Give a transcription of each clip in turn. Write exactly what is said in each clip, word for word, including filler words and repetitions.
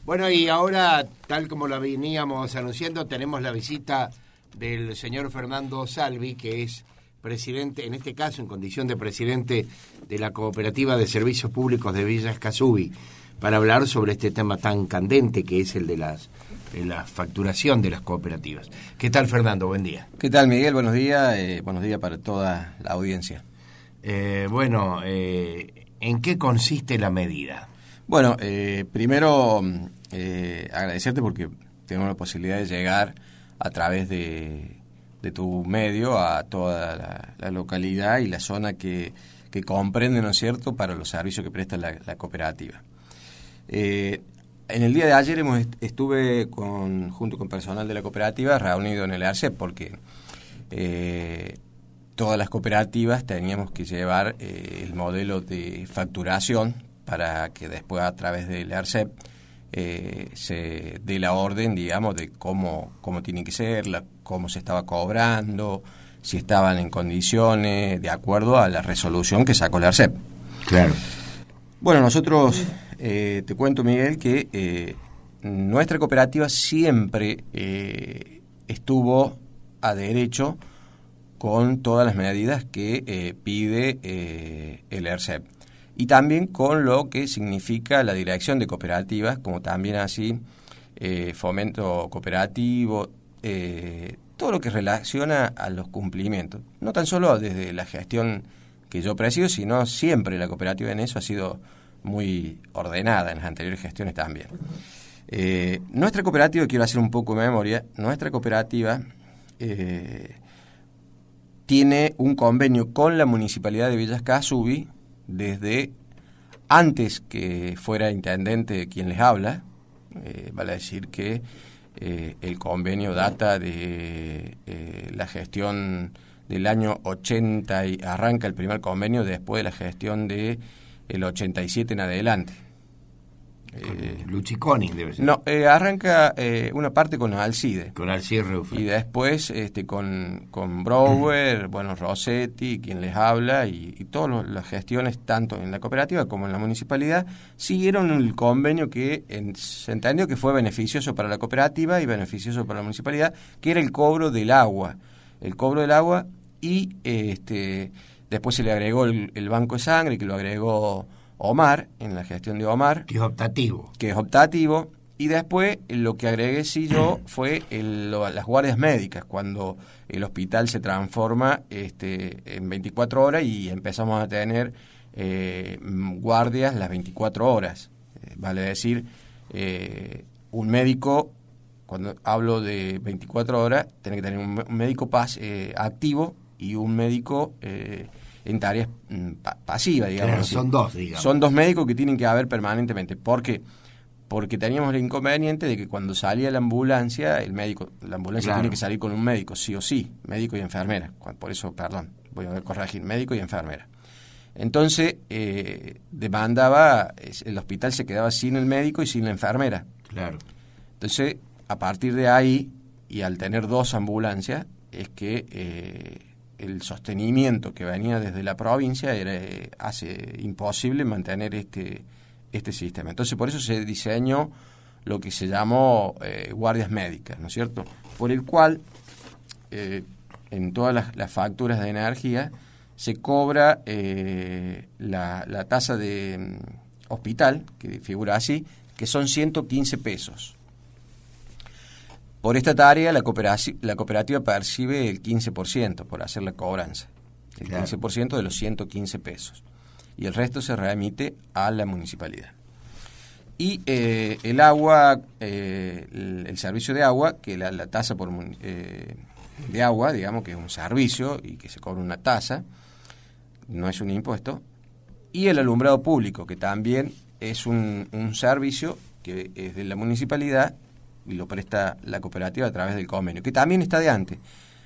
Bueno, y ahora, tal como lo veníamos anunciando, tenemos la visita del señor Fernando Salvi, que es presidente, en este caso en condición de presidente de la Cooperativa de Servicios Públicos de Villa Escazú, para hablar sobre este tema tan candente que es el de las de la facturación de las cooperativas. ¿Qué tal, Fernando? Buen día. ¿Qué tal, Miguel? Buenos días. Eh, buenos días para toda la audiencia. Eh, bueno, eh, ¿en qué consiste la medida? Bueno, eh, primero eh, agradecerte porque tenemos la posibilidad de llegar a través de, de tu medio a toda la, la localidad y la zona que, que comprende, ¿no es cierto?, para los servicios que presta la, la cooperativa. Eh, en el día de ayer hemos est- estuve con, junto con personal de la cooperativa reunido en el ARCEP porque eh, todas las cooperativas teníamos que llevar eh, el modelo de facturación para que después a través del ARCEP eh, se dé la orden, digamos, de cómo, cómo tiene que ser, la, cómo se estaba cobrando, si estaban en condiciones, de acuerdo a la resolución que sacó el ARCEP. Claro. Bueno, nosotros, eh, te cuento, Miguel, que eh, nuestra cooperativa siempre eh, estuvo a derecho con todas las medidas que eh, pide eh, el ARCEP. Y también con lo que significa la dirección de cooperativas, como también así eh, fomento cooperativo, eh, todo lo que relaciona a los cumplimientos. No tan solo desde la gestión que yo presido, sino siempre la cooperativa en eso ha sido muy ordenada, en las anteriores gestiones también. Eh, nuestra cooperativa, quiero hacer un poco de memoria, nuestra cooperativa eh, tiene un convenio con la Municipalidad de Villa Escazú desde antes que fuera intendente quien les habla. Eh, vale decir que eh, el convenio data de eh, la gestión del año ochenta y arranca el primer convenio después de la gestión de el ochenta y siete en adelante. Eh, Luchiconi debe ser. No, eh, arranca eh, una parte con Alcide. Con Alcide Reufre. Y después este, con, con Brower, bueno, Rossetti, quien les habla, y, y todas las gestiones, tanto en la cooperativa como en la municipalidad, siguieron el convenio que en, se entendió que fue beneficioso para la cooperativa y beneficioso para la municipalidad, que era el cobro del agua. El cobro del agua y este, después se le agregó el, el banco de sangre, que lo agregó Omar, en la gestión de Omar. Que es optativo. Que es optativo. Y después lo que agregué sí yo fue el, lo, las guardias médicas, cuando el hospital se transforma este, en veinticuatro horas y empezamos a tener eh, guardias las veinticuatro horas. Eh, vale decir, eh, un médico, cuando hablo de veinticuatro horas, tiene que tener un, un médico pas, eh, activo y un médico eh, en tareas pa- pasivas, digamos. Claro, así. son dos, digamos. Son dos médicos que tienen que haber permanentemente. ¿Por qué? Porque teníamos el inconveniente de que cuando salía la ambulancia, el médico, la ambulancia Claro. tiene que salir con un médico, sí o sí, médico y enfermera. Por eso, perdón, voy a corregir, médico y enfermera. Entonces, eh, demandaba, el hospital se quedaba sin el médico y sin la enfermera. Claro. Entonces, a partir de ahí, y al tener dos ambulancias, es que eh, el sostenimiento que venía desde la provincia era, eh, hace imposible mantener este, este sistema. Entonces, por eso se diseñó lo que se llamó eh, guardias médicas, ¿no es cierto? Por el cual, eh, en todas las, las facturas de energía, se cobra eh, la, la tasa de um, hospital, que figura así, que son ciento quince pesos. Por esta tarea, la cooperativa, la cooperativa percibe el quince por ciento por hacer la cobranza, el Claro. quince por ciento de los ciento quince pesos. Y el resto se remite a la municipalidad. Y eh, el agua, eh, el, el servicio de agua, que la, la tasa por eh, de agua, digamos que es un servicio y que se cobra una tasa, no es un impuesto, y el alumbrado público, que también es un, un servicio que es de la municipalidad y lo presta la cooperativa a través del convenio, que también está de antes.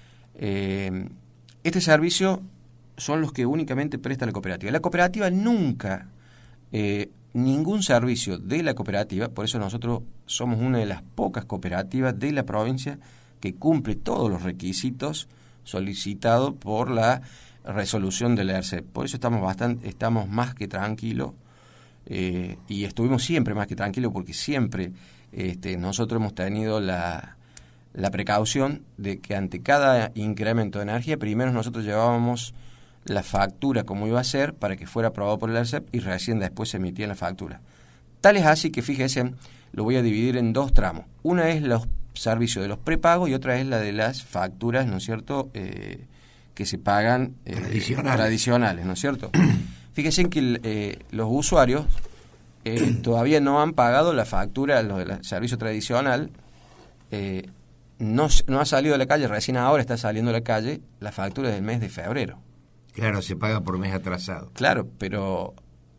Eh, este servicio son los que únicamente presta la cooperativa. La cooperativa nunca, eh, ningún servicio de la cooperativa, por eso nosotros somos una de las pocas cooperativas de la provincia que cumple todos los requisitos solicitados por la resolución del ARCEP. Por eso estamos bastante, estamos más que tranquilos eh, y estuvimos siempre más que tranquilos porque siempre este, nosotros hemos tenido la, la precaución de que ante cada incremento de energía, primero nosotros llevábamos la factura como iba a ser para que fuera aprobado por el E R C E P y recién después se emitía la factura. Tal es así que, fíjense, lo voy a dividir en dos tramos. Una es los servicios de los prepagos y otra es la de las facturas, ¿no es cierto?, eh, que se pagan eh, tradicionales. tradicionales, ¿no es cierto? Fíjense que eh, los usuarios eh, todavía no han pagado la factura, lo del servicio tradicional, eh, no, no ha salido de la calle, recién ahora está saliendo de la calle la factura del mes de febrero. Claro, se paga por mes atrasado. Claro, pero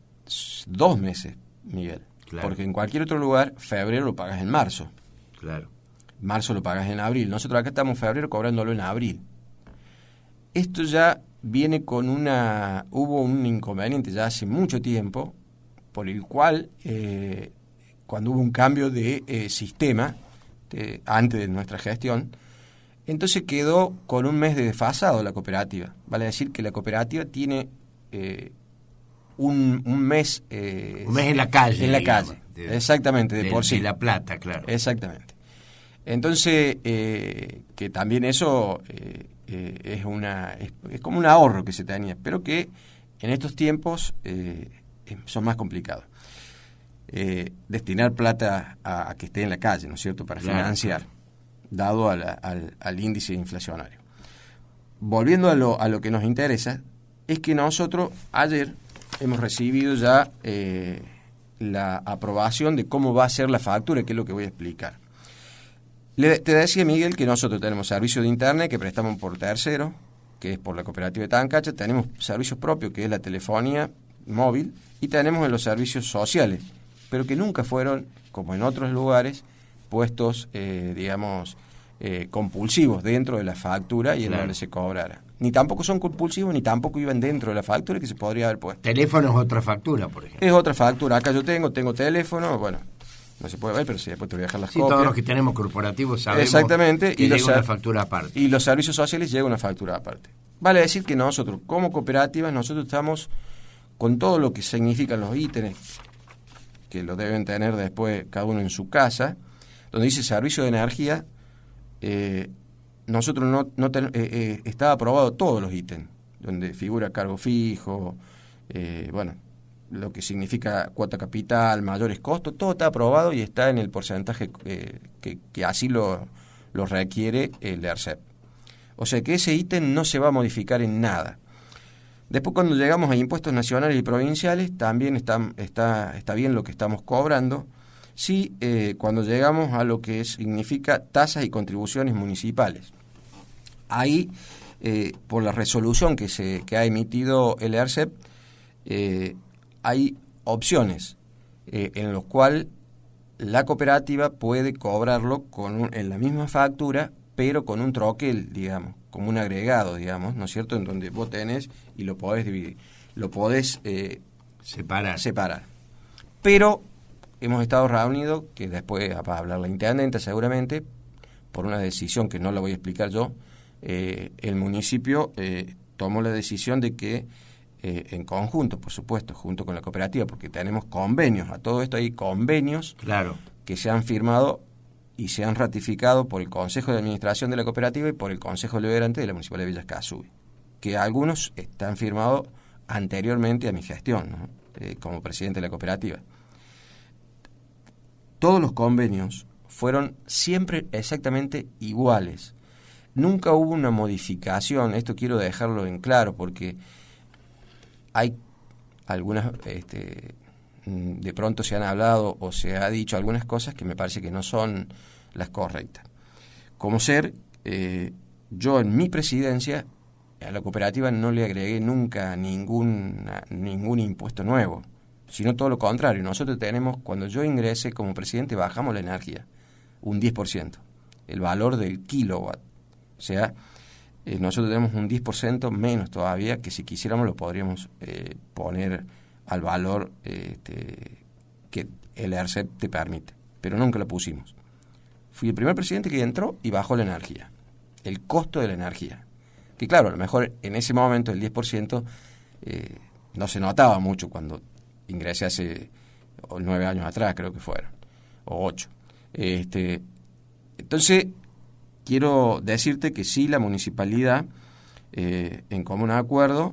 dos meses, Miguel. Claro. Porque en cualquier otro lugar, febrero lo pagas en marzo. Claro. Marzo lo pagas en abril. Nosotros acá estamos en febrero cobrándolo en abril. Esto ya viene con una... Hubo un inconveniente ya hace mucho tiempo, por el cual, eh, cuando hubo un cambio de eh, sistema, de, antes de nuestra gestión, entonces quedó con un mes de desfasado la cooperativa. Vale decir que la cooperativa tiene eh, un, un mes... Eh, un mes en la calle. En la digamos, calle, de, exactamente, de, de por sí. De La Plata, claro. Exactamente. Entonces, eh, que también eso eh, eh, es una es, es como un ahorro que se tenía, pero que en estos tiempos eh, son más complicados. Eh, destinar plata a, a que esté en la calle, ¿no es cierto?, para claro, financiar, claro. dado a la, al, al índice inflacionario. Volviendo a lo, a lo que nos interesa, es que nosotros ayer hemos recibido ya eh, la aprobación de cómo va a ser la factura, que es lo que voy a explicar. Le, te decía, Miguel, que nosotros tenemos servicios de internet que prestamos por tercero, que es por la cooperativa de Tancacha, tenemos servicios propios, que es la telefonía móvil, y tenemos los servicios sociales, pero que nunca fueron, como en otros lugares, puestos, eh, digamos, eh, compulsivos dentro de la factura y en claro. donde se cobrara. Ni tampoco son compulsivos, ni tampoco iban dentro de la factura que se podría haber puesto. Teléfono es otra factura, por ejemplo. Es otra factura. Acá yo tengo, tengo teléfono, bueno, no se puede ver, pero sí, después te voy a dejar las sí, copias. Todos los que tenemos corporativos sabemos exactamente, que y llega los, una factura aparte. Y los servicios sociales llega una factura aparte. Vale decir que nosotros, como cooperativas, nosotros estamos con todo lo que significan los ítems, que lo deben tener después cada uno en su casa, donde dice servicio de energía, eh, nosotros no, no ten, eh, eh, está aprobado todos los ítems, donde figura cargo fijo, eh, bueno, lo que significa cuota capital, mayores costos, todo está aprobado y está en el porcentaje eh, que, que así lo, lo requiere el E R C E P. O sea que ese ítem no se va a modificar en nada. Después, cuando llegamos a impuestos nacionales y provinciales, también está, está, está bien lo que estamos cobrando. Sí, eh, cuando llegamos a lo que significa tasas y contribuciones municipales. Ahí, eh, por la resolución que, se, que ha emitido el E R C E P, eh, hay opciones eh, en las cuales la cooperativa puede cobrarlo con un, en la misma factura, pero con un troquel, digamos, como un agregado, digamos, ¿no es cierto?, en donde vos tenés y lo podés dividir, lo podés eh, separar. separar. Pero hemos estado reunidos, que después va a hablar la intendente seguramente, por una decisión que no la voy a explicar yo, eh, el municipio eh, tomó la decisión de que Eh, en conjunto, por supuesto, junto con la cooperativa, porque tenemos convenios, a todo esto hay convenios claro. que se han firmado y se han ratificado por el Consejo de Administración de la cooperativa y por el Consejo Deliberante de la Municipalidad de Villa Escazú, que algunos están firmados anteriormente a mi gestión, ¿no? eh, como presidente de la cooperativa. Todos los convenios fueron siempre exactamente iguales. Nunca hubo una modificación, esto quiero dejarlo en claro, porque hay algunas, este, de pronto se han hablado o se ha dicho algunas cosas que me parece que no son las correctas. Como ser, eh, yo en mi presidencia a la cooperativa no le agregué nunca ningún, ningún impuesto nuevo, sino todo lo contrario. Nosotros tenemos, cuando yo ingresé como presidente, bajamos la energía un diez por ciento, el valor del kilowatt, o sea, Eh, nosotros tenemos un diez por ciento menos todavía, que si quisiéramos lo podríamos eh, poner al valor eh, este, que el E R C E P te permite, pero nunca lo pusimos. Fui el primer presidente que entró y bajó la energía, el costo de la energía, que claro, a lo mejor en ese momento el diez por ciento eh, no se notaba mucho cuando ingresé hace o nueve años atrás creo que fueron, o ocho. Este, entonces, quiero decirte que sí, la municipalidad, eh, en común acuerdo,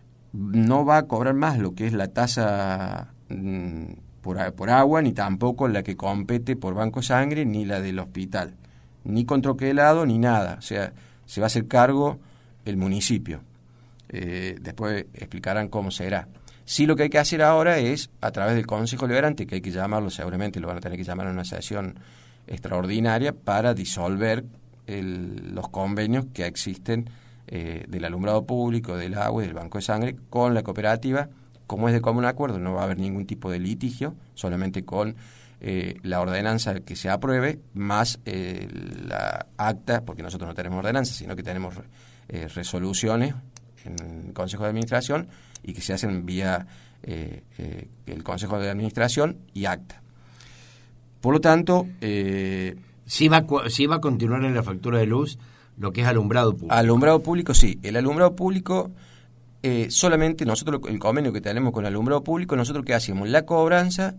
no va a cobrar más lo que es la tasa mmm, por, por agua, ni tampoco la que compete por Banco Sangre, ni la del hospital, ni con troquelado, ni nada. O sea, se va a hacer cargo el municipio. Eh, después explicarán cómo será. Sí, lo que hay que hacer ahora es, a través del Consejo Liberante, que hay que llamarlo, seguramente lo van a tener que llamar en una sesión extraordinaria, para disolver el, los convenios que existen eh, del alumbrado público, del agua y del Banco de Sangre con la cooperativa. Como es de común acuerdo, no va a haber ningún tipo de litigio, solamente con eh, la ordenanza que se apruebe, más eh, la acta, porque nosotros no tenemos ordenanza, sino que tenemos eh, resoluciones en el Consejo de Administración y que se hacen vía eh, eh, el Consejo de Administración y acta. Por lo tanto... Eh, ¿Sí va, sí va a continuar en la factura de luz lo que es alumbrado público? Alumbrado público, sí. El alumbrado público, eh, solamente nosotros, el convenio que tenemos con el alumbrado público, nosotros ¿qué hacemos? La cobranza,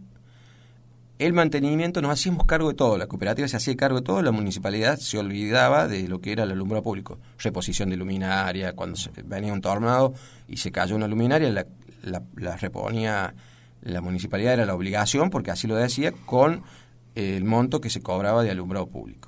el mantenimiento, nos hacíamos cargo de todo. La cooperativa se hacía cargo de todo, la municipalidad se olvidaba de lo que era el alumbrado público. Reposición de luminaria, cuando se, venía un tornado y se cayó una luminaria, la, la, la reponía la municipalidad, era la obligación, porque así lo decía, con eh, el monto que se cobraba de alumbrado público.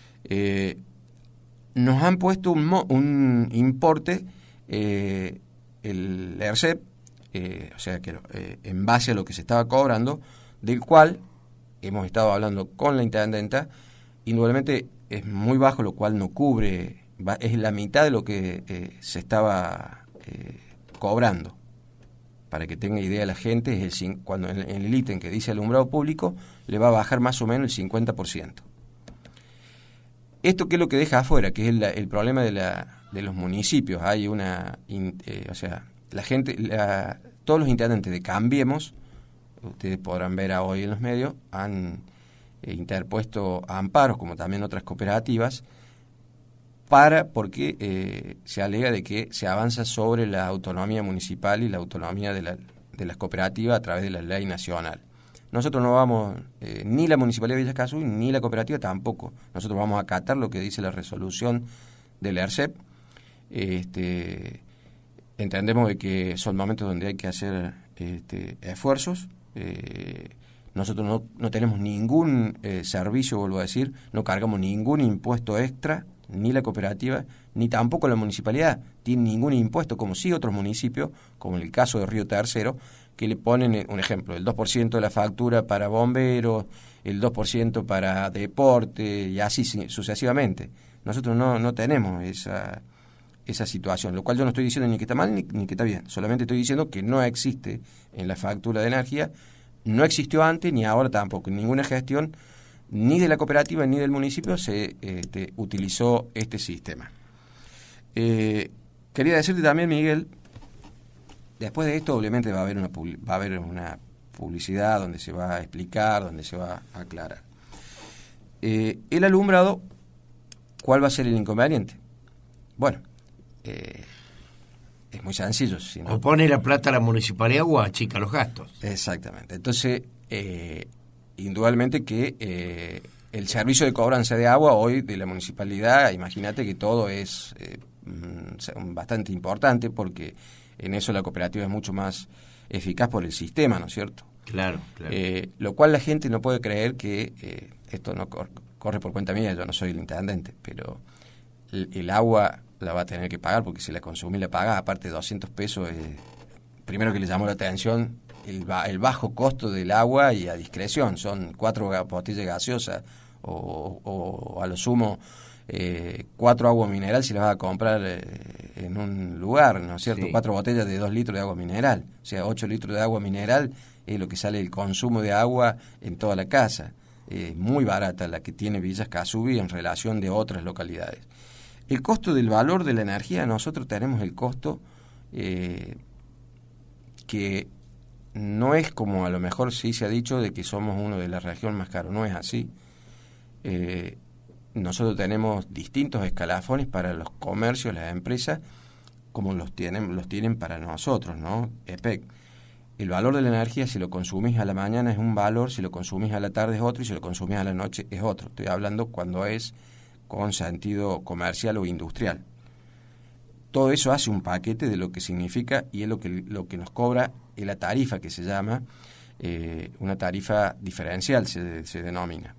Eh, nos han puesto un, mo, un importe, eh, el ERCEP, eh, o sea, que eh, en base a lo que se estaba cobrando, del cual hemos estado hablando con la intendenta, indudablemente es muy bajo, lo cual no cubre, va, es la mitad de lo que eh, se estaba eh, cobrando. Para que tenga idea la gente, es el, cuando en, en el ítem que dice alumbrado público, le va a bajar más o menos el cincuenta por ciento. ¿Esto qué es lo que deja afuera? Que es el, el problema de, la, de los municipios. Hay una, eh, o sea, la gente, la, todos los intendentes de Cambiemos, ustedes podrán ver hoy en los medios, han eh, interpuesto amparos, como también otras cooperativas, para porque eh, se alega de que se avanza sobre la autonomía municipal y la autonomía de, la, de las cooperativas a través de la ley nacional. Nosotros no vamos, eh, ni la Municipalidad de Villa Escazú, ni la cooperativa tampoco. Nosotros vamos a acatar lo que dice la resolución del ERCEP. Este, entendemos de que son momentos donde hay que hacer este, esfuerzos. Eh, nosotros no, no tenemos ningún eh, servicio, vuelvo a decir, no cargamos ningún impuesto extra, ni la cooperativa, ni tampoco la municipalidad tiene ningún impuesto, como sí otros municipios, como en el caso de Río Tercero, que le ponen, un ejemplo, el dos por ciento de la factura para bomberos, el dos por ciento para deporte, y así sucesivamente. Nosotros no, no tenemos esa, esa situación, lo cual yo no estoy diciendo ni que está mal ni, ni que está bien, solamente estoy diciendo que no existe en la factura de energía, no existió antes ni ahora tampoco, en ninguna gestión ni de la cooperativa ni del municipio se este, utilizó este sistema. Eh, quería decirte también, Miguel, después de esto obviamente va a haber una va a haber una publicidad donde se va a explicar, donde se va a aclarar. Eh, el alumbrado, ¿cuál va a ser el inconveniente? Bueno, eh, es muy sencillo. Si no, o pone la plata a la municipalidad o achica los gastos. Exactamente. Entonces, eh, indudablemente que eh, el servicio de cobranza de agua hoy de la municipalidad, imagínate que todo es eh, bastante importante, porque en eso la cooperativa es mucho más eficaz por el sistema, ¿no es cierto? Claro, claro. Eh, lo cual la gente no puede creer que eh, esto no cor- corre por cuenta mía, yo no soy el intendente, pero el, el agua la va a tener que pagar, porque si la consumís la paga, aparte de doscientos pesos, eh, primero que le llamó la atención el, ba- el bajo costo del agua y a discreción, son cuatro botellas gaseosas o, o a lo sumo eh, cuatro agua mineral si las vas a comprar eh, en un lugar, ¿no es cierto? Sí. Cuatro botellas de dos litros de agua mineral, o sea, ocho litros de agua mineral es lo que sale el consumo de agua en toda la casa. Eh, muy barata la que tiene Villa Escazú en relación de otras localidades. El costo del valor de la energía, nosotros tenemos el costo eh, que no es como a lo mejor sí se ha dicho de que somos uno de la región más caro, no es así. Eh, nosotros tenemos distintos escalafones para los comercios, las empresas, como los tienen, los tienen para nosotros, ¿no? E P E C. el valor de la energía, si lo consumís a la mañana es un valor, si lo consumís a la tarde es otro, y si lo consumís a la noche es otro. Estoy hablando cuando es con sentido comercial o industrial. Todo eso hace un paquete de lo que significa y es lo que, lo que nos cobra la tarifa que se llama, eh, una tarifa diferencial se, se denomina.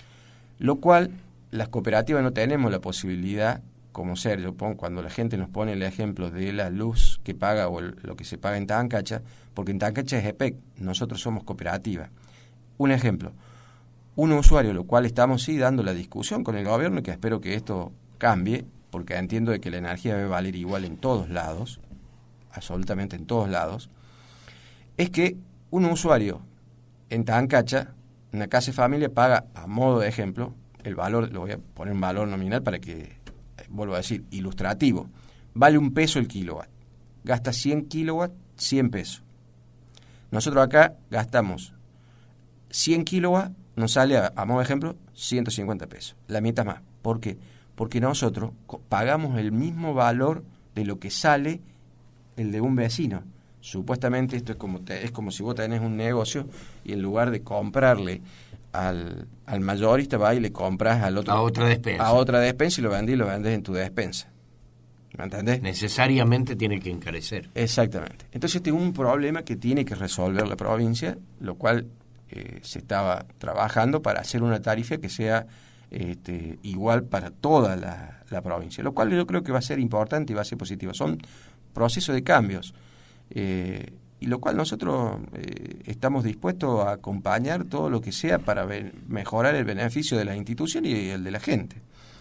Lo cual, las cooperativas no tenemos la posibilidad, como ser, yo pongo, cuando la gente nos pone el ejemplo de la luz que paga o el, lo que se paga en Tancacha, porque en Tancacha es E P E C, nosotros somos cooperativa. Un ejemplo, un usuario, lo cual estamos sí dando la discusión con el gobierno, y que espero que esto cambie, porque entiendo de que la energía debe valer igual en todos lados, absolutamente en todos lados, es que un usuario en Tancacha, una casa de familia, paga, a modo de ejemplo, el valor, lo voy a poner en valor nominal para que, vuelvo a decir, ilustrativo, vale un peso el kilowatt, gasta cien kilowatts, cien pesos. Nosotros acá gastamos cien kilowatts, nos sale, a, a modo de ejemplo, ciento cincuenta pesos, la mitad más. ¿Por qué? Porque nosotros pagamos el mismo valor de lo que sale el de un vecino. Supuestamente esto es como te, es como si vos tenés un negocio y en lugar de comprarle al, al mayorista, va y le compras al otro, a otra despensa. A otra despensa y lo vendés y lo vendes en tu despensa. ¿Me entendés? Necesariamente tiene que encarecer. Exactamente. Entonces este es un problema que tiene que resolver la provincia, lo cual eh, se estaba trabajando para hacer una tarifa que sea este, igual para toda la, la provincia, lo cual yo creo que va a ser importante y va a ser positivo. Son procesos de cambios. Eh, y lo cual nosotros eh, estamos dispuestos a acompañar todo lo que sea para ver, mejorar el beneficio de la institución y el de la gente.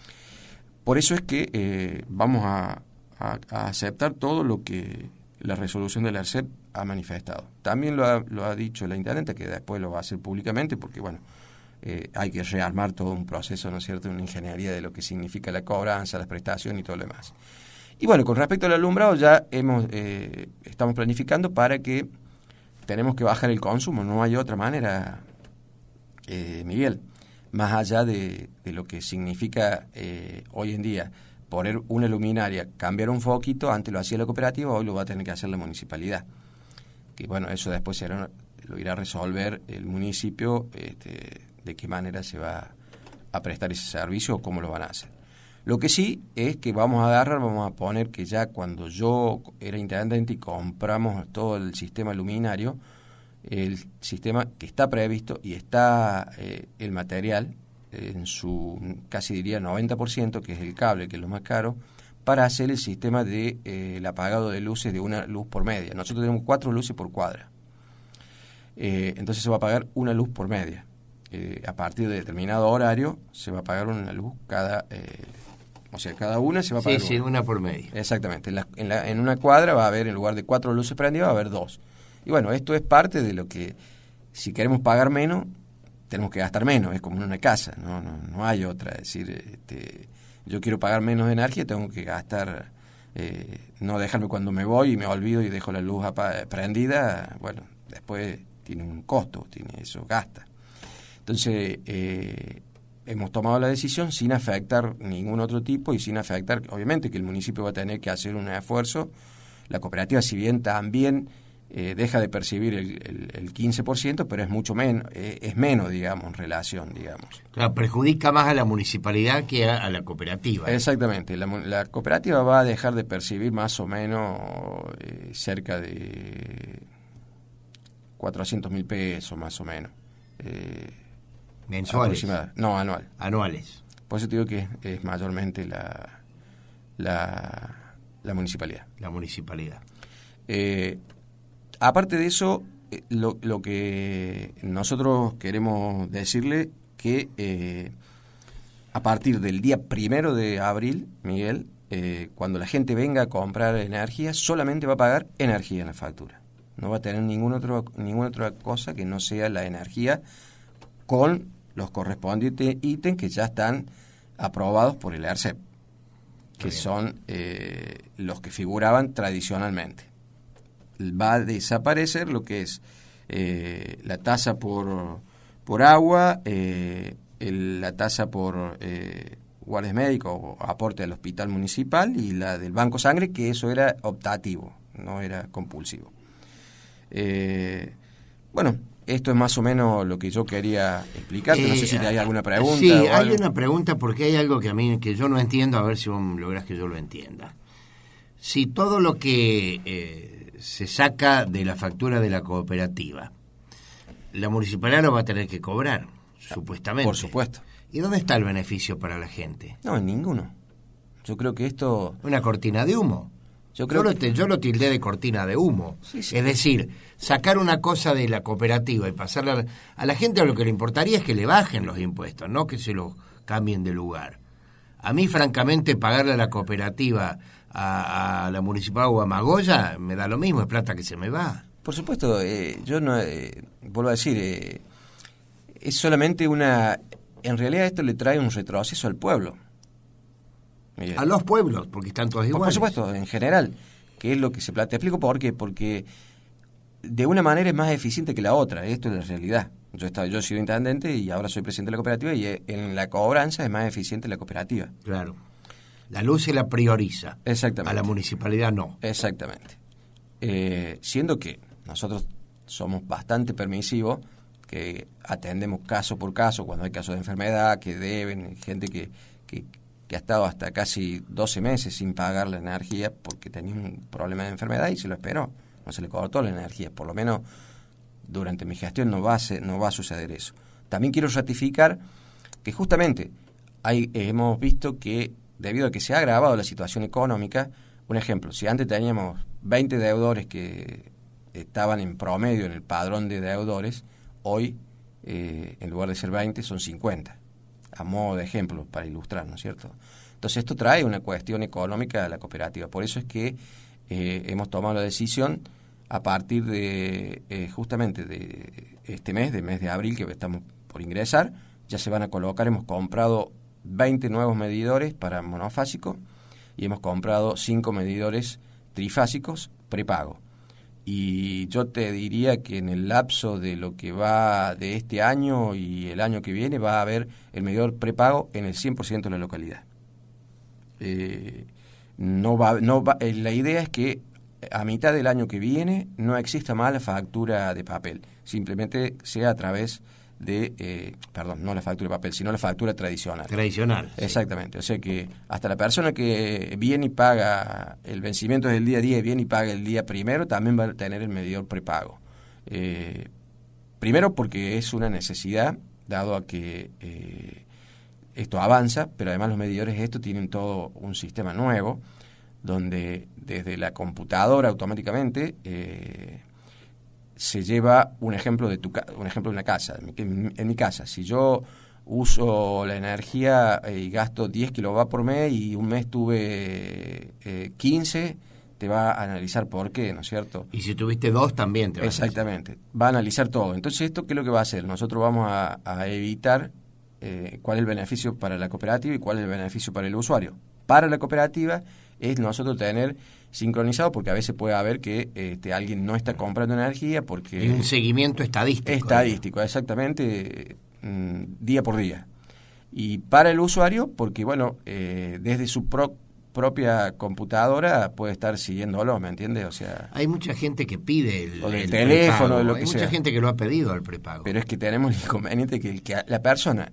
Por eso es que eh, vamos a, a, a aceptar todo lo que la resolución del ARCEP ha manifestado. También lo ha, lo ha dicho la intendente, que después lo va a hacer públicamente, porque bueno, eh, hay que rearmar todo un proceso, ¿no es cierto?, una ingeniería de lo que significa la cobranza, las prestaciones y todo lo demás. Y bueno, con respecto al alumbrado ya hemos eh, estamos planificando para que tenemos que bajar el consumo, no hay otra manera, eh, Miguel, más allá de, de lo que significa eh, hoy en día poner una luminaria, cambiar un foquito, antes lo hacía la cooperativa, hoy lo va a tener que hacer la municipalidad. Que bueno, eso después será, lo irá a resolver el municipio, este, de qué manera se va a prestar ese servicio o cómo lo van a hacer. Lo que sí es que vamos a agarrar, vamos a poner que ya cuando yo era intendente y compramos todo el sistema luminario, el sistema que está previsto y está eh, el material eh, en su casi diría noventa por ciento, que es el cable, que es lo más caro, para hacer el sistema de eh, el apagado de luces de una luz por media. Nosotros tenemos cuatro luces por cuadra. Eh, entonces se va a pagar una luz por media. Eh, a partir de determinado horario se va a pagar una luz cada... Eh, O sea, cada una se va a pagar. Sí, sí, una, una por medio. Exactamente. En, la, en, la, en una cuadra va a haber, en lugar de cuatro luces prendidas, va a haber dos. Y bueno, esto es parte de lo que, si queremos pagar menos, tenemos que gastar menos. Es como en una casa, no no, no hay otra. Es decir, este, yo quiero pagar menos de energía, tengo que gastar, eh, no dejarme cuando me voy y me olvido y dejo la luz prendida. Bueno, después tiene un costo, tiene eso, gasta. Entonces... Eh, hemos tomado la decisión sin afectar ningún otro tipo y sin afectar, obviamente, que el municipio va a tener que hacer un esfuerzo. La cooperativa, si bien también eh, deja de percibir el, el, el quince por ciento, pero es mucho menos, eh, es menos, digamos, en relación, digamos. Claro, perjudica más a la municipalidad que a, a la cooperativa. ¿eh? Exactamente. La, la cooperativa va a dejar de percibir más o menos eh, cerca de cuatrocientos mil pesos, más o menos. Eh, ¿Mensuales? No, anual. Anuales. Por eso te digo que es, es mayormente la, la, la municipalidad. La municipalidad. Eh, aparte de eso, eh, lo, lo que nosotros queremos decirle que eh, a partir del día primero de abril, Miguel, eh, cuando la gente venga a comprar energía, solamente va a pagar energía en la factura. No va a tener ningún otro, ninguna otra cosa que no sea la energía con los correspondientes ítems que ya están aprobados por el ARCEP, que son eh, los que figuraban tradicionalmente. Va a desaparecer lo que es eh, la tasa por, por agua, eh, el, la tasa por eh, guardias médicos o aporte al hospital municipal y la del Banco Sangre, que eso era optativo, no era compulsivo. Eh, bueno, esto es más o menos lo que yo quería explicarte. Eh, no sé si hay alguna pregunta. Sí, o hay algo. una pregunta porque hay algo que a mí que yo no entiendo, a ver si vos lográs que yo lo entienda. Si todo lo que eh, se saca de la factura de la cooperativa, la municipalidad lo va a tener que cobrar, supuestamente. Por supuesto. ¿Y dónde está el beneficio para la gente? No, en ninguno. Yo creo que esto... Una cortina de humo. Yo, creo yo, lo, que... yo lo tildé de cortina de humo. Sí, sí. Es decir, sacar una cosa de la cooperativa y pasarla a la, a la gente, a lo que le importaría es que le bajen los impuestos, no que se los cambien de lugar. A mí, francamente, pagarle a la cooperativa, a, a la municipal o a Magoya, me da lo mismo, es plata que se me va. Por supuesto, eh, yo no... Eh, vuelvo a decir, eh, es solamente una... En realidad esto le trae un retroceso al pueblo. Miguel. A los pueblos, porque están todos iguales. Por supuesto, en general, que es lo que se plantea. Te explico por qué. Porque de una manera es más eficiente que la otra. Esto es la realidad. Yo, estaba, yo he sido intendente y ahora soy presidente de la cooperativa y en la cobranza es más eficiente la cooperativa. Claro. La luz se la prioriza. Exactamente. A la municipalidad no. Exactamente. Eh, siendo que nosotros somos bastante permisivos, que atendemos caso por caso, cuando hay casos de enfermedad, que deben, gente que, que, que ha estado hasta casi doce meses sin pagar la energía porque tenía un problema de enfermedad y se lo esperó, no se le cortó la energía, por lo menos durante mi gestión no va a, ser, no va a suceder eso. También quiero ratificar que justamente hay, eh, hemos visto que debido a que se ha agravado la situación económica, un ejemplo, si antes teníamos veinte deudores que estaban en promedio en el padrón de deudores, hoy, eh, en lugar de ser veinte, son cincuenta, a modo de ejemplo, para ilustrar, ¿no es cierto? Entonces esto trae una cuestión económica a la cooperativa. Por eso es que eh, hemos tomado la decisión a partir de, eh, justamente de este mes, de mes de abril, que estamos por ingresar, ya se van a colocar, hemos comprado veinte nuevos medidores para monofásico y hemos comprado cinco medidores trifásicos prepago. Y yo te diría que en el lapso de lo que va de este año y el año que viene va a haber el medidor prepago en el cien por ciento de la localidad. Eh, no va, no va, eh, la idea es que a mitad del año que viene no exista más la factura de papel, simplemente sea a través de, eh, perdón, no la factura de papel, sino la factura tradicional. Tradicional. Exactamente, sí. O sea que hasta la persona que viene y paga, el vencimiento del día diez, viene y paga el día primero, también va a tener el medidor prepago. Eh, primero porque es una necesidad, dado a que eh, esto avanza, pero además los medidores estos tienen todo un sistema nuevo, donde desde la computadora automáticamente eh, se lleva un ejemplo de tu un ejemplo de una casa. En, en mi casa, si yo uso la energía y gasto diez kilovatios por mes y un mes tuve eh, quince, te va a analizar por qué, ¿no es cierto? Y si tuviste dos también te va Exactamente, a va a analizar todo. Entonces, ¿esto qué es lo que va a hacer? Nosotros vamos a, a evitar eh, cuál es el beneficio para la cooperativa y cuál es el beneficio para el usuario. Para la cooperativa es nosotros tener sincronizado, porque a veces puede haber que este, alguien no está comprando energía porque... Y un seguimiento estadístico. Estadístico, ¿no? Exactamente, mm, día por día. Y para el usuario, porque bueno, eh, desde su pro, propia computadora puede estar siguiéndolo, ¿me entiendes? O sea... Hay mucha gente que pide el, o del el teléfono, prepago. de lo que Hay sea. mucha gente que lo ha pedido al prepago. Pero es que tenemos el inconveniente que, el que la persona...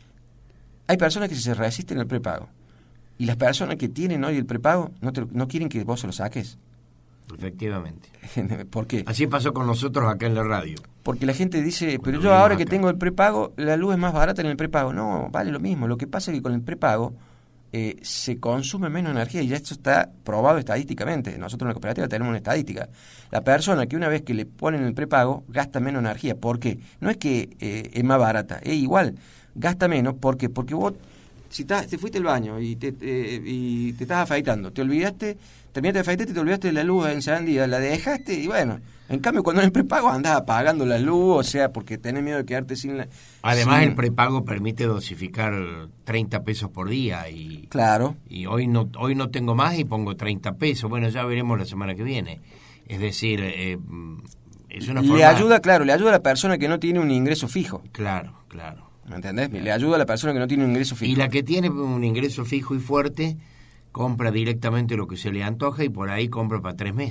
Hay personas que se resisten al prepago. Y las personas que tienen hoy el prepago no, te, no quieren que vos se lo saques. Efectivamente. ¿Por qué? Así pasó con nosotros acá en la radio. Porque la gente dice, Cuando pero yo ahora acá. que tengo el prepago, la luz es más barata en el prepago. No, vale lo mismo. Lo que pasa es que con el prepago eh, se consume menos energía y ya esto está probado estadísticamente. Nosotros en la cooperativa tenemos una estadística. La persona que una vez que le ponen el prepago gasta menos energía. ¿Por qué? No es que eh, es más barata, es igual. Gasta menos, ¿por qué? Porque vos... Si estás, te fuiste al baño y te, eh, y te estás afeitando, te olvidaste, terminaste de afeitarte y te olvidaste de la luz encendida, la dejaste y bueno, en cambio cuando en el prepago andás apagando la luz, o sea, porque tenés miedo de quedarte sin la... Además sin... el prepago permite dosificar treinta pesos por día y claro. Y hoy no hoy no tengo más y pongo treinta pesos, bueno, ya veremos la semana que viene. Es decir, eh, es una forma... Le ayuda, claro, le ayuda a la persona que no tiene un ingreso fijo. Claro, claro. ¿Me entendés? Le ayuda a la persona que no tiene un ingreso fijo. Y la que tiene un ingreso fijo y fuerte, compra directamente lo que se le antoja y por ahí compra para tres meses.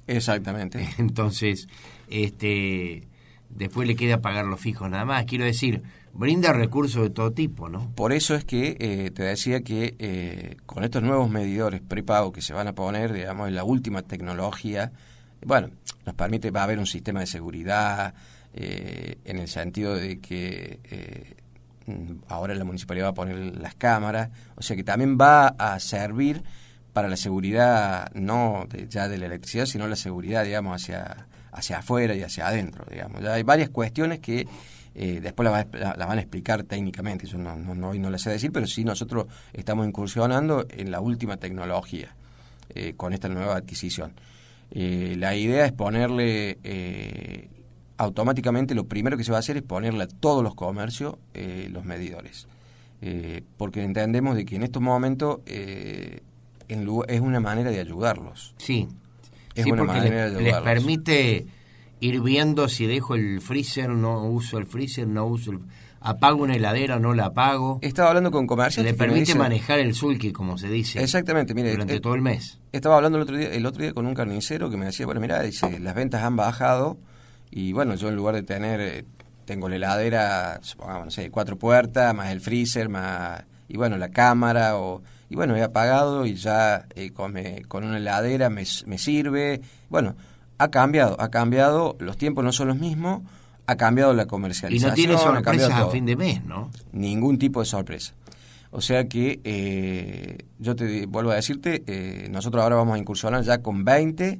Exactamente. Entonces, este, después le queda pagar los fijos nada más. Quiero decir, brinda recursos de todo tipo, ¿no? Por eso es que eh, te decía que eh, con estos nuevos medidores prepago que se van a poner, digamos, en la última tecnología, bueno, nos permite, va a haber un sistema de seguridad, eh, en el sentido de que eh, ahora la municipalidad va a poner las cámaras, o sea que también va a servir para la seguridad, no de, ya de la electricidad, sino la seguridad, digamos, hacia, hacia afuera y hacia adentro, digamos. Ya hay varias cuestiones que Eh, después la, va, la, la van a explicar técnicamente, yo no, no, no, hoy no les sé decir, pero sí nosotros estamos incursionando en la última tecnología eh, con esta nueva adquisición. Eh, la idea es ponerle, eh, automáticamente lo primero que se va a hacer es ponerle a todos los comercios eh, los medidores, eh, porque entendemos de que en estos momentos eh, en lugar, es una manera de ayudarlos. Sí, es sí, una porque manera les, de les ayudarlos. permite ir viendo si dejo el freezer, no uso el freezer, no uso el... apago una heladera, no la apago. Estaba hablando con comerciantes. Le permite dicen, manejar el sulky, como se dice. Exactamente, mire. Durante eh, todo el mes. Estaba hablando el otro día, el otro día con un carnicero que me decía, bueno, mira, dice, las ventas han bajado y bueno, yo en lugar de tener, eh, tengo la heladera, supongamos, no sé, cuatro puertas, más el freezer, más, y bueno, la cámara, o y bueno, he apagado y ya eh, con, me, con una heladera me, me sirve. Bueno, ha cambiado, ha cambiado, los tiempos no son los mismos, ha cambiado la comercialización. Y no tiene sorpresas a todo. fin de mes, ¿no? Ningún tipo de sorpresa. O sea que, eh, yo te vuelvo a decirte, eh, nosotros ahora vamos a incursionar ya con veinte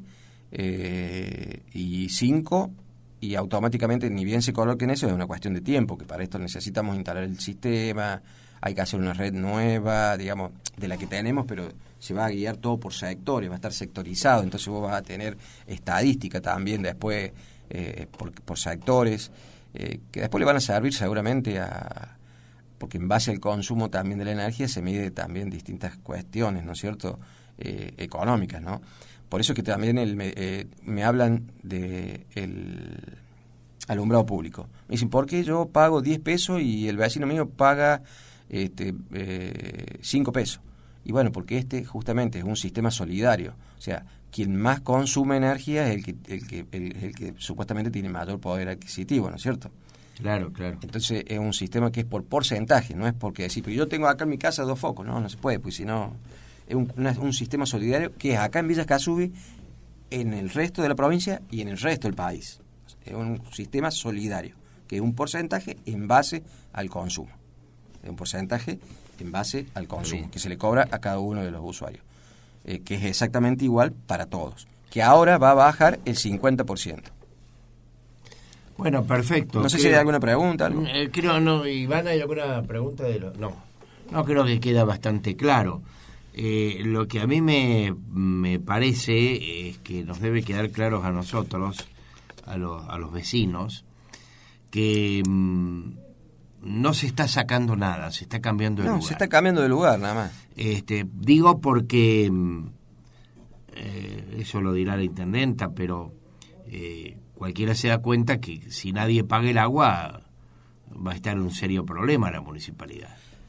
eh, y cinco, y automáticamente, ni bien se coloquen eso, es una cuestión de tiempo, que para esto necesitamos instalar el sistema, hay que hacer una red nueva, digamos, de la que tenemos, pero se va a guiar todo por sectores, va a estar sectorizado, entonces vos vas a tener estadística también después eh, por, por sectores, eh, que después le van a servir seguramente a... porque en base al consumo también de la energía se mide también distintas cuestiones, ¿no es cierto?, eh, económicas, ¿no? Por eso es que también el, eh, me hablan de el alumbrado público. Me dicen, ¿por qué yo pago diez pesos y el vecino mío paga este, eh, cinco pesos? Y bueno, porque este justamente es un sistema solidario. O sea, quien más consume energía es el que, el que, el, el que supuestamente tiene mayor poder adquisitivo, ¿no es cierto? Claro, claro. Entonces es un sistema que es por porcentaje, no es porque decir, pero yo tengo acá en mi casa dos focos, no, no se puede, pues si no, es un, una, un sistema solidario que es acá en Villa Casubi, en el resto de la provincia y en el resto del país. Es un sistema solidario, que es un porcentaje en base al consumo. Es un porcentaje en base al consumo, que se le cobra a cada uno de los usuarios, eh, que es exactamente igual para todos, que ahora va a bajar el cincuenta por ciento. Bueno, perfecto. No sé creo, si hay alguna pregunta. ¿Algo? Eh, creo, no, Iván, ¿hay alguna pregunta? de lo, No, no creo que queda bastante claro. Eh, lo que a mí me, me parece es que nos debe quedar claros a nosotros, a los, a los vecinos, que mmm, no se está sacando nada, se está cambiando de no, lugar. No, se está cambiando de lugar, nada más. Este, digo porque, eh, eso lo dirá la intendenta, pero... Eh, cualquiera se da cuenta que si nadie paga el agua va a estar en un serio problema la municipalidad.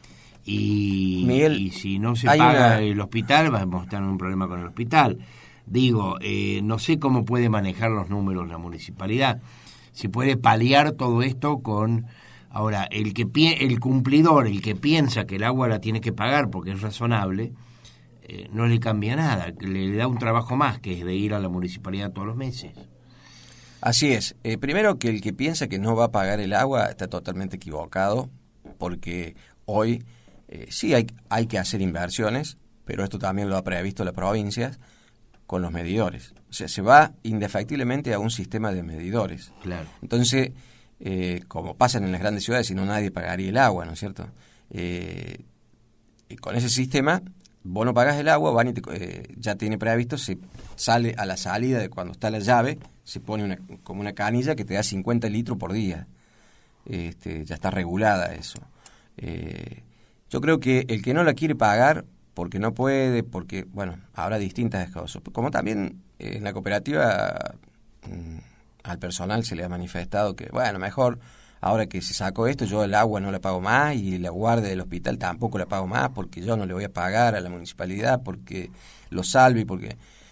Y, Miguel, y si no se paga una... el hospital, vamos a estar en un problema con el hospital. Digo, eh, no sé cómo puede manejar los números la municipalidad. Si puede paliar todo esto con... Ahora, el que pi... el cumplidor, el que piensa que el agua la tiene que pagar porque es razonable, eh, no le cambia nada. Le da un trabajo más, que es de ir a la municipalidad todos los meses. Así es. Eh, primero, que el que piensa que no va a pagar el agua está totalmente equivocado, porque hoy eh, sí hay, hay que hacer inversiones, pero esto también lo ha previsto la provincia con los medidores. O sea, se va indefectiblemente a un sistema de medidores. Claro. Entonces, eh, como pasan en las grandes ciudades, si no nadie pagaría el agua, ¿no es cierto? Eh, y con ese sistema, vos no pagas el agua, van y te, eh, ya tiene previsto, se sale a la salida de cuando está la llave, se pone una, como una canilla que te da cincuenta litros por día. Este, ya está regulada eso. Eh, yo creo que el que no la quiere pagar porque no puede, porque, bueno, habrá distintas cosas. Como también eh, en la cooperativa mmm, al personal se le ha manifestado que, bueno, mejor ahora que se sacó esto, yo el agua no la pago más y la guardia del hospital tampoco la pago más porque yo no le voy a pagar a la municipalidad porque lo salve, porque...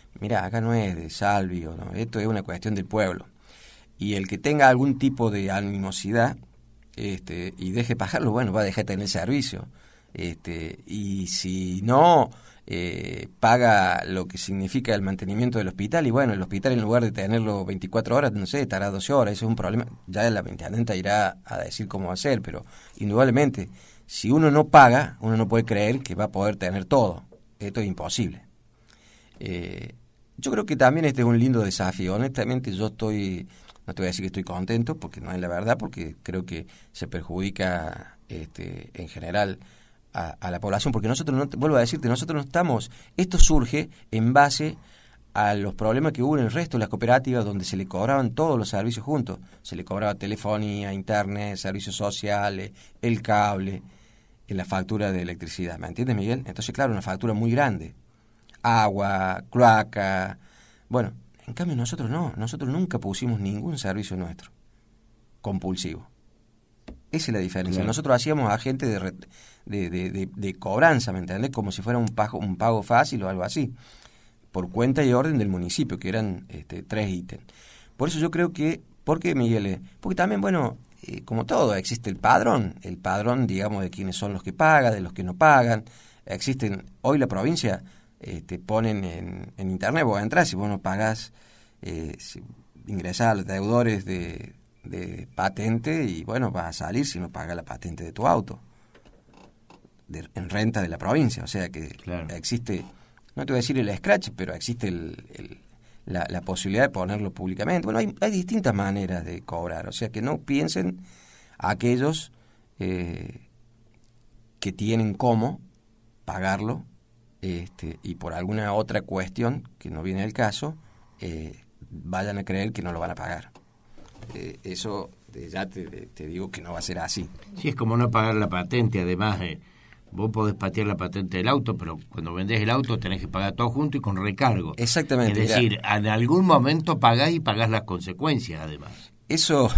mira, acá no es de Salvi, o no, esto es una cuestión del pueblo. Y el que tenga algún tipo de animosidad este, y deje pagarlo, bueno, va a dejar de tener servicio. Este, y si no eh, paga lo que significa el mantenimiento del hospital, y bueno, el hospital en lugar de tenerlo veinticuatro horas, no sé, estará doce horas, eso es un problema. Ya la intendenta irá a decir cómo va a ser, pero indudablemente, si uno no paga, uno no puede creer que va a poder tener todo. Esto es imposible. Eh, yo creo que también este es un lindo desafío. Honestamente, yo estoy, no te voy a decir que estoy contento, porque no es la verdad, porque creo que se perjudica este, en general a, a la población, porque nosotros, no, vuelvo a decirte, nosotros no estamos, esto surge en base a los problemas que hubo en el resto de las cooperativas, donde se le cobraban todos los servicios juntos. Se le cobraba telefonía, internet, servicios sociales, el cable, en la factura de electricidad, ¿me entiendes, Miguel? Entonces, claro, una factura muy grande. Agua, cloaca. Bueno, en cambio nosotros no, nosotros nunca pusimos ningún servicio nuestro compulsivo. Esa es la diferencia. Claro. Nosotros hacíamos agente de, de, de, de, de cobranza, ¿me entendés? Como si fuera un pago, un pago fácil o algo así, por cuenta y orden del municipio, que eran este, tres ítems. Por eso yo creo que, ¿por qué, Miguel? Porque también, bueno, eh, como todo, existe el padrón, el padrón, digamos, de quiénes son los que pagan, de los que no pagan. Existen, hoy la provincia eh, te ponen en, en internet, vos entras y vos no pagás, eh, si ingresás a los deudores de, de patente y, bueno, vas a salir si no pagas la patente de tu auto, de, en renta de la provincia. O sea que claro. existe, no te voy a decir el scratch, pero existe el... el La, la posibilidad de ponerlo públicamente. Bueno, hay, hay distintas maneras de cobrar, o sea que no piensen aquellos eh, que tienen cómo pagarlo este, y por alguna otra cuestión que no viene al caso, eh, vayan a creer que no lo van a pagar. Eh, eso eh, ya te, te digo que no va a ser así. Sí, es como no pagar la patente, además... Eh... Vos podés patear la patente del auto, pero cuando vendés el auto tenés que pagar todo junto y con recargo. Exactamente. Es decir, mira, en algún momento pagás y pagás las consecuencias, además. Eso...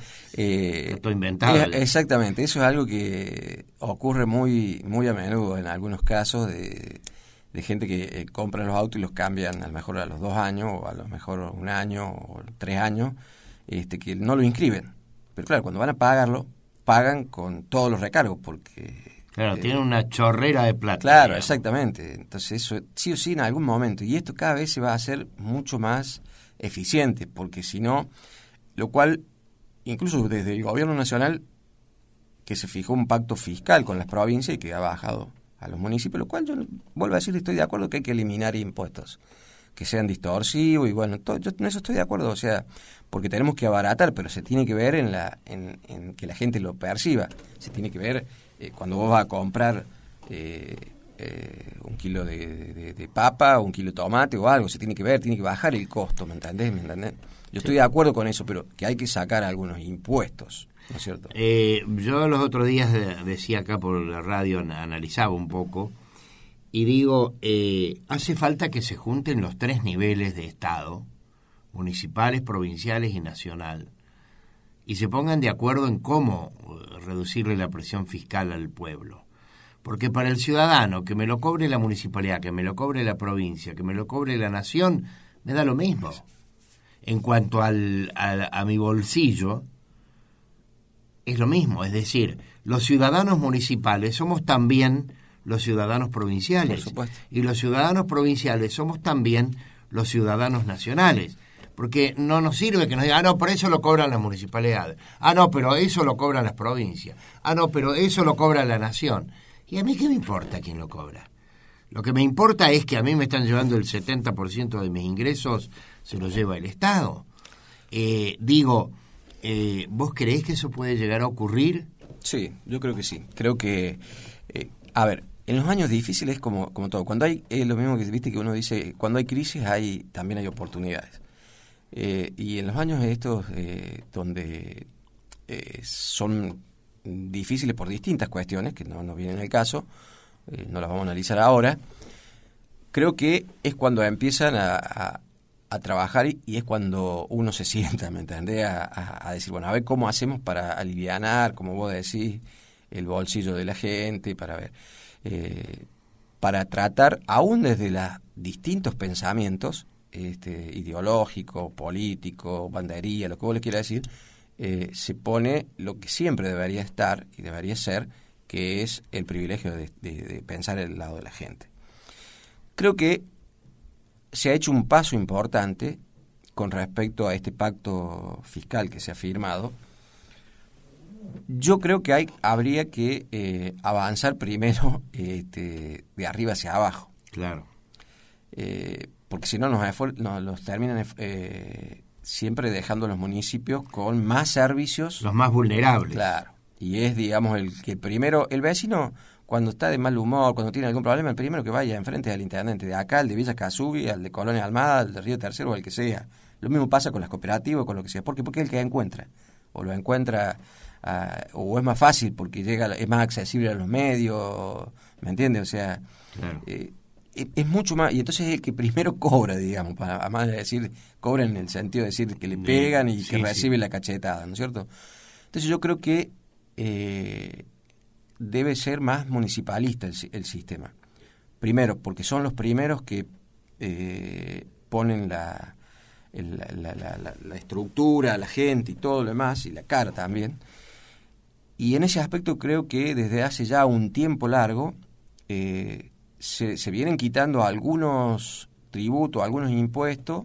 eh, Esto inventado. Es, exactamente, eso es algo que ocurre muy muy a menudo en algunos casos de, de gente que eh, compra los autos y los cambian a lo mejor a los dos años, o a lo mejor un año, o tres años, este que no lo inscriben. Pero claro, cuando van a pagarlo, pagan con todos los recargos, porque... Claro, eh, tiene una chorrera de plata. Claro, digamos. Exactamente. Entonces eso sí o sí en algún momento. Y esto cada vez se va a hacer mucho más eficiente, porque si no, lo cual, incluso desde el gobierno nacional, que se fijó un pacto fiscal con las provincias y que ha bajado a los municipios, lo cual yo vuelvo a decir, estoy de acuerdo que hay que eliminar impuestos que sean distorsivos y bueno, todo, yo en eso estoy de acuerdo, o sea, porque tenemos que abaratar, pero se tiene que ver en la en, en que la gente lo perciba, se tiene que ver eh, cuando vos vas a comprar eh, eh, un kilo de, de, de papa o un kilo de tomate o algo, se tiene que ver, tiene que bajar el costo, ¿me entendés? ¿Me entendés? Yo estoy de acuerdo con eso, pero que hay que sacar algunos impuestos, ¿no es cierto? Eh, yo los otros días decía acá por la radio, analizaba un poco, y digo, eh, hace falta que se junten los tres niveles de Estado, municipales, provinciales y nacional, y se pongan de acuerdo en cómo reducirle la presión fiscal al pueblo. Porque para el ciudadano, que me lo cobre la municipalidad, que me lo cobre la provincia, que me lo cobre la nación, me da lo mismo. En cuanto al, al, a mi bolsillo, es lo mismo. Es decir, los ciudadanos municipales somos también los ciudadanos provinciales. Por supuesto. Y los ciudadanos provinciales somos también los ciudadanos nacionales. Porque no nos sirve que nos digan, ah, no, por eso lo cobran las municipalidades. Ah, no, pero eso lo cobran las provincias. Ah, no, pero eso lo cobra la nación. ¿Y a mí qué me importa quién lo cobra? Lo que me importa es que a mí me están llevando el setenta por ciento de mis ingresos, se lo lleva el Estado. Eh, digo, eh, ¿vos creés que eso puede llegar a ocurrir? Sí, yo creo que sí. Creo que, eh, a ver, en los años difíciles es como, como todo. Cuando hay, es lo mismo que viste que uno dice, cuando hay crisis hay también hay oportunidades. Eh, y en los años estos eh, donde eh, son difíciles por distintas cuestiones, que no nos vienen al caso, eh, no las vamos a analizar ahora, creo que es cuando empiezan a, a, a trabajar y, y es cuando uno se sienta, ¿me entendés? A, a, a decir, bueno, a ver cómo hacemos para alivianar, como vos decís, el bolsillo de la gente, para ver. Eh, para tratar, aún desde los distintos pensamientos, este, ideológico, político, bandería, lo que vos le quieras decir, eh, se pone lo que siempre debería estar y debería ser, que es el privilegio de, de, de pensar el lado de la gente. Creo que se ha hecho un paso importante con respecto a este pacto fiscal que se ha firmado. Yo creo que hay, habría que eh, avanzar primero este, de arriba hacia abajo. Claro. Eh, porque si no nos, nos los terminan eh, siempre dejando los municipios con más servicios. Los más vulnerables. Claro. Y es, digamos, el que primero, el vecino, cuando está de mal humor, cuando tiene algún problema, el primero que vaya enfrente al intendente de acá, al de Villa Casubi, al de Colonia Almada, al de Río Tercero, o el que sea. Lo mismo pasa con las cooperativas, con lo que sea. ¿Por qué? Porque es el que encuentra. O lo encuentra, uh, o es más fácil porque llega, es más accesible a los medios, ¿me entiendes? O sea, claro. eh, es, es mucho más, y entonces es el que primero cobra, digamos, para, además de decir, cobra en el sentido de decir que le pegan y sí, que recibe sí. la cachetada, ¿no es cierto? Entonces yo creo que eh, debe ser más municipalista el, el sistema. Primero, porque son los primeros que eh, ponen la, el, la, la, la, la estructura, la gente y todo lo demás, y la cara también. Y en ese aspecto creo que desde hace ya un tiempo largo eh, se, se vienen quitando algunos tributos, algunos impuestos,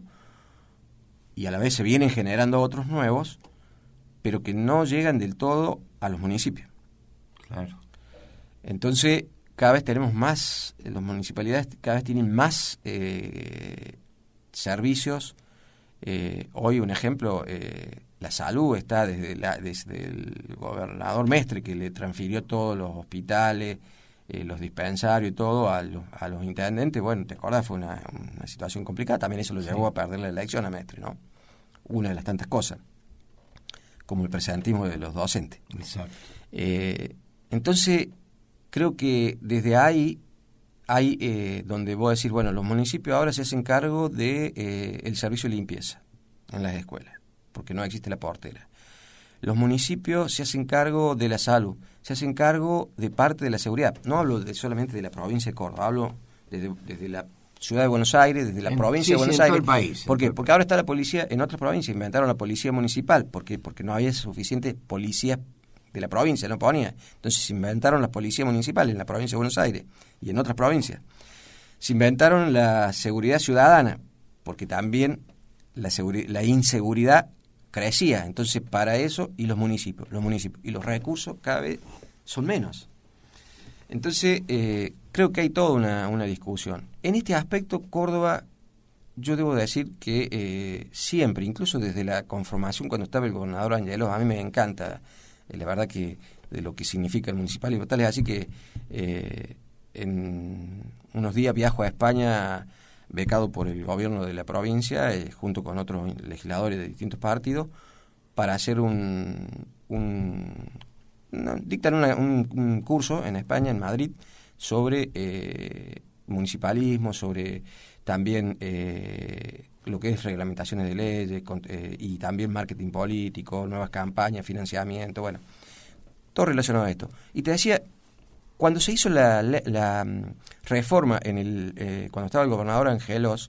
y a la vez se vienen generando otros nuevos, pero que no llegan del todo a los municipios. Claro. Entonces, cada vez tenemos más, las municipalidades cada vez tienen más eh, servicios. Eh, hoy, un ejemplo, eh, la salud está desde, la, desde el gobernador Mestre, que le transfirió todos los hospitales, eh, los dispensarios y todo a los, a los intendentes. Bueno, te acordás, fue una, una situación complicada. También eso lo llevó sí. a perder la elección a Mestre, ¿no? Una de las tantas cosas, como el presentismo de los docentes. Exacto. Eh, entonces, creo que desde ahí hay eh, donde voy a decir, bueno, los municipios ahora se hacen cargo de eh, el servicio de limpieza en las escuelas, porque no existe la portera. Los municipios se hacen cargo de la salud, se hacen cargo de parte de la seguridad. No hablo de, solamente de la provincia de Córdoba, hablo desde, desde la ciudad de Buenos Aires, desde la en, provincia sí, de Buenos sí, Aires. En todo el país. ¿Por qué? Porque ahora está la policía en otras provincias, inventaron la policía municipal. ¿Por qué? Porque no había suficientes policías de la provincia, no ponía. Entonces se inventaron la policía municipal en la provincia de Buenos Aires y en otras provincias. Se inventaron la seguridad ciudadana, porque también la, seguri- la inseguridad crecía. Entonces, para eso, y los municipios, los municipios y los recursos cada vez son menos. Entonces, eh, creo que hay toda una, una discusión. En este aspecto, Córdoba, yo debo decir que eh, siempre, incluso desde la conformación, cuando estaba el gobernador Angelos, a mí me encanta, eh, la verdad que de lo que significa el municipal y tal, así que eh, en unos días viajo a España becado por el gobierno de la provincia, eh, junto con otros legisladores de distintos partidos, para hacer un... un no, dictar una, un, un curso en España, en Madrid, sobre eh, municipalismo, sobre también eh, lo que es reglamentaciones de leyes con, eh, y también marketing político, nuevas campañas, financiamiento, bueno, todo relacionado a esto. Y te decía, cuando se hizo la, la, la reforma, en el eh, cuando estaba el gobernador Angelos,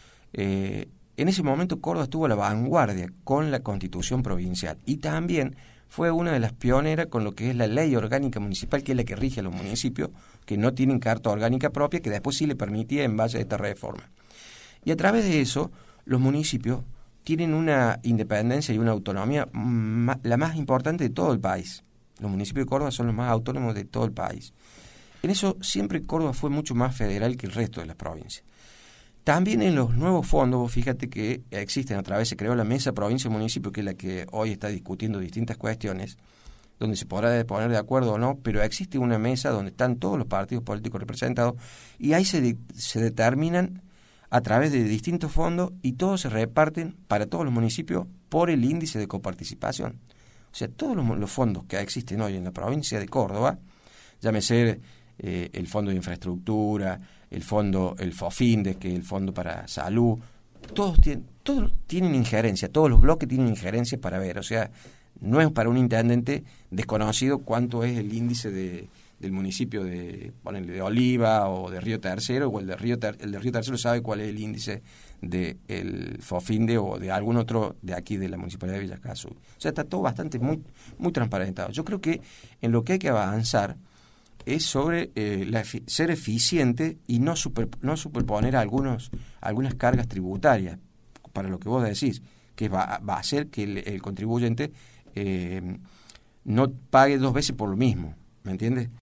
eh, en ese momento Córdoba estuvo a la vanguardia con la Constitución provincial y también fue una de las pioneras con lo que es la ley orgánica municipal, que es la que rige a los municipios que no tienen carta orgánica propia, que después sí le permitía en base a esta reforma. Y a través de eso, los municipios tienen una independencia y una autonomía ma- la más importante de todo el país. Los municipios de Córdoba son los más autónomos de todo el país. En eso siempre Córdoba fue mucho más federal que el resto de las provincias. También en los nuevos fondos, vos fíjate que existen, otra vez se creó la Mesa Provincia-Municipio, que es la que hoy está discutiendo distintas cuestiones, donde se podrá poner de acuerdo o no, pero existe una mesa donde están todos los partidos políticos representados y ahí se, de, se determinan a través de distintos fondos y todos se reparten para todos los municipios por el índice de coparticipación. O sea, todos los, los fondos que existen hoy en la provincia de Córdoba, llámese eh, el Fondo de Infraestructura, el fondo, el FOFINDES, que es el Fondo para Salud, todos tienen, todos tienen injerencia, todos los bloques tienen injerencia para ver, o sea, no es para un intendente desconocido cuánto es el índice de, del municipio de, ponele, de Oliva o de Río Tercero, o el de Río, Ter, el de Río Tercero sabe cuál es el índice del FOFINDE o de algún otro de aquí de la Municipalidad de Villa Casú. O sea, está todo bastante muy, muy transparentado. Yo creo que en lo que hay que avanzar es sobre eh, la efi- ser eficiente y no, super, no superponer algunos, algunas cargas tributarias, para lo que vos decís, que va, va a hacer que el, el contribuyente eh, no pague dos veces por lo mismo, ¿me entiendes?